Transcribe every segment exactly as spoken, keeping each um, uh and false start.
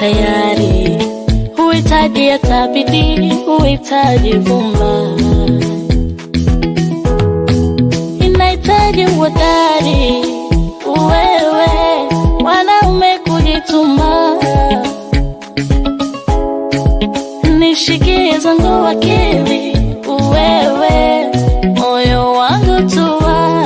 tayari. Huhitaji hata bidii, huhitaji vumba, inahitaji uhodari. Wewe wanaume kujituma, nishikie zangu akili. Wewe moyo wangu tua,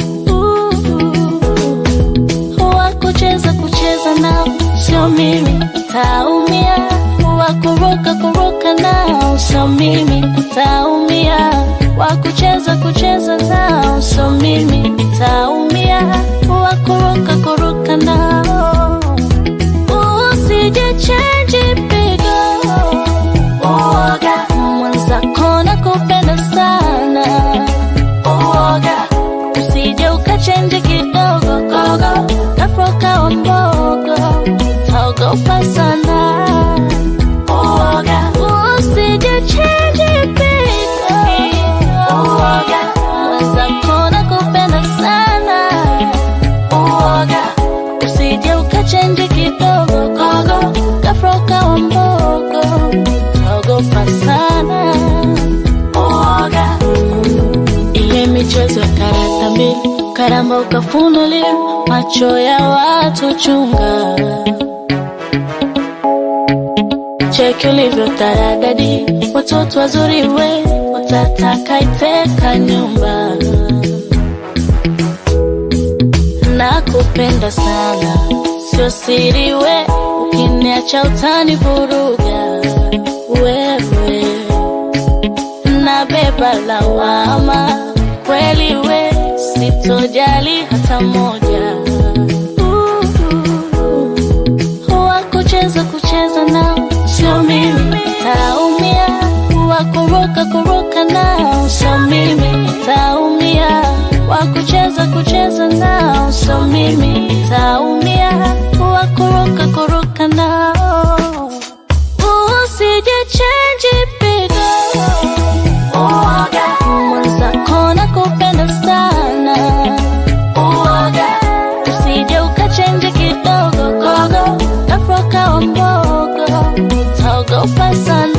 wakucheza kucheza nao sio mimi, taumia. Wakuruka kuruka nao sio mimi, taumia. Wakucheza kucheza nao sio mimi, taumia. Wakuruka kuruka nao, usije change pigo. Uoga mwenzako nakupenda sana, uoga usije ukachange kidogo gogo, kafoka wa mbogo, taogopa sana. Uoga usije change pigo. Uoga mwenzako nakupenda sana, uoga usije ukachange kidogo gogo, kafoka wa mbogo, taogopa sana. Uoga ile michezo karata mbili, karamba ukafunulia macho ya watu, chunga. Cheki ulivyo taradadi, watoto wazuri we watataka iteka nyumba. Nakupenda sana sio siri we, ukiniacha utanivuruga. Wewe nabeba lawama kweli we, sitojali hata moja. Wakucheza kucheza nao sio mimi, taumia. Wakuruka kuruka nao sio mimi, taumia. Wakucheza kucheza nao sio mimi, taumia. Wakuruka kuruka nao, usije change pigo. Uoga mwenzako nakupenda sana, uoga usije ukachange kidogo gogo, kafoka wa mbogo, taogopa sana.